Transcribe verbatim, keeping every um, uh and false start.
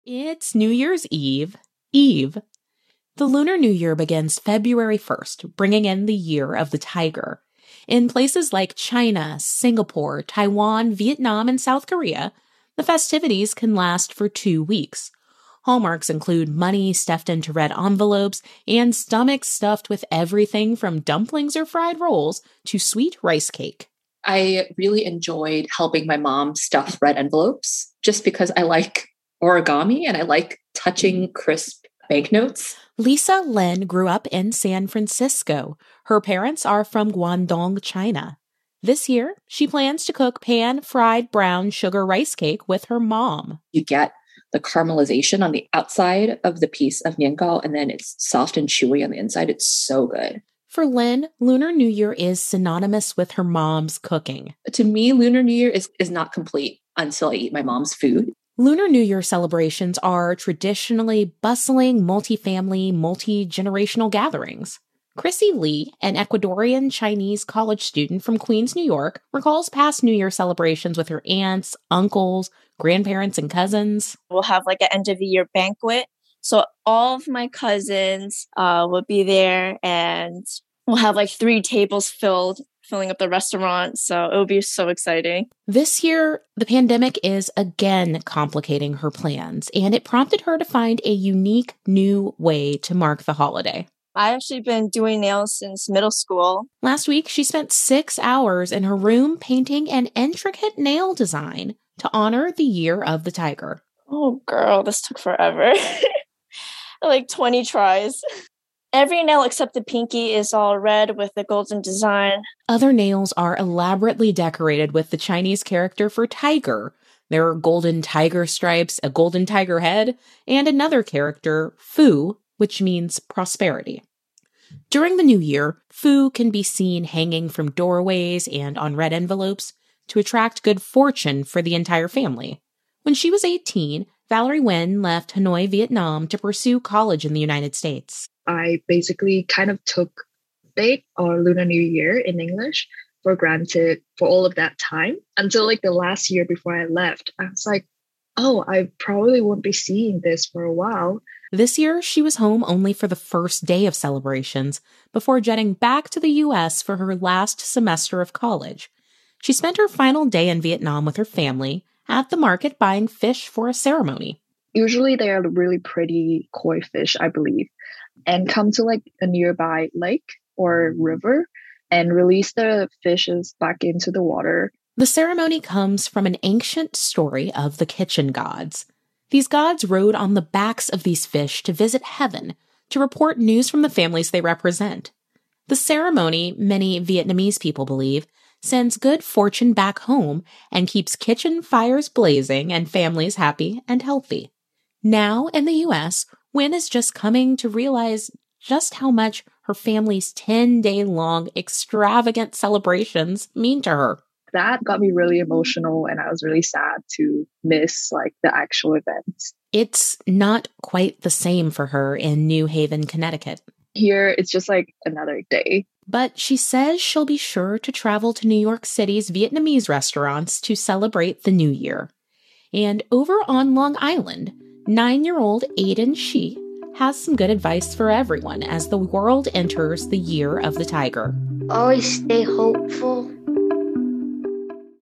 It's New Year's Eve, Eve. The Lunar New Year begins February first, bringing in the Year of the Tiger. In places like China, Singapore, Taiwan, Vietnam, and South Korea, the festivities can last for two weeks. Hallmarks include money stuffed into red envelopes and stomachs stuffed with everything from dumplings or fried rolls to sweet rice cake. I really enjoyed helping my mom stuff red envelopes just because I like origami and I like touching crisp banknotes. Lisa Lin grew up in San Francisco. Her parents are from Guangdong, China. This year, she plans to cook pan-fried brown sugar rice cake with her mom. You get the caramelization on the outside of the piece of niangao, and then it's soft and chewy on the inside. It's so good. For Lin, Lunar New Year is synonymous with her mom's cooking. To me, Lunar New Year is, is not complete until I eat my mom's food. Lunar New Year celebrations are traditionally bustling, multi-family, multi-generational gatherings. Chrissy Lee, an Ecuadorian Chinese college student from Queens, New York, recalls past New Year celebrations with her aunts, uncles, grandparents, and cousins. We'll have like an end-of-the-year banquet. So all of my cousins uh, will be there, and we'll have like three tables filled, filling up the restaurant. So it'll be so exciting. This year, the pandemic is again complicating her plans, and it prompted her to find a unique new way to mark the holiday. I've actually been doing nails since middle school. Last week, she spent six hours in her room painting an intricate nail design to honor the Year of the Tiger. Oh, girl, this took forever. Like twenty tries. Every nail except the pinky is all red with the golden design. Other nails are elaborately decorated with the Chinese character for tiger. There are golden tiger stripes, a golden tiger head, and another character, Fu, which means prosperity. During the new year, Fu can be seen hanging from doorways and on red envelopes to attract good fortune for the entire family. When she was eighteen, Valerie Nguyen left Hanoi, Vietnam to pursue college in the United States. I basically kind of took date or Lunar New Year in English for granted for all of that time until like the last year before I left. I was like, oh, I probably won't be seeing this for a while. This year, she was home only for the first day of celebrations before jetting back to the U S for her last semester of college. She spent her final day in Vietnam with her family at the market buying fish for a ceremony. Usually they are really pretty koi fish, I believe, and come to like a nearby lake or river and release the fishes back into the water. The ceremony comes from an ancient story of the kitchen gods. These gods rode on the backs of these fish to visit heaven to report news from the families they represent. The ceremony, many Vietnamese people believe, sends good fortune back home and keeps kitchen fires blazing and families happy and healthy. Now in the U S, Nguyen is just coming to realize just how much her family's ten-day-long extravagant celebrations mean to her. That got me really emotional, and I was really sad to miss like the actual events. It's not quite the same for her in New Haven, Connecticut. Here, it's just like another day. But she says she'll be sure to travel to New York City's Vietnamese restaurants to celebrate the new year. And over on Long Island, nine-year-old Aiden Shi has some good advice for everyone as the world enters the Year of the Tiger. Always stay hopeful.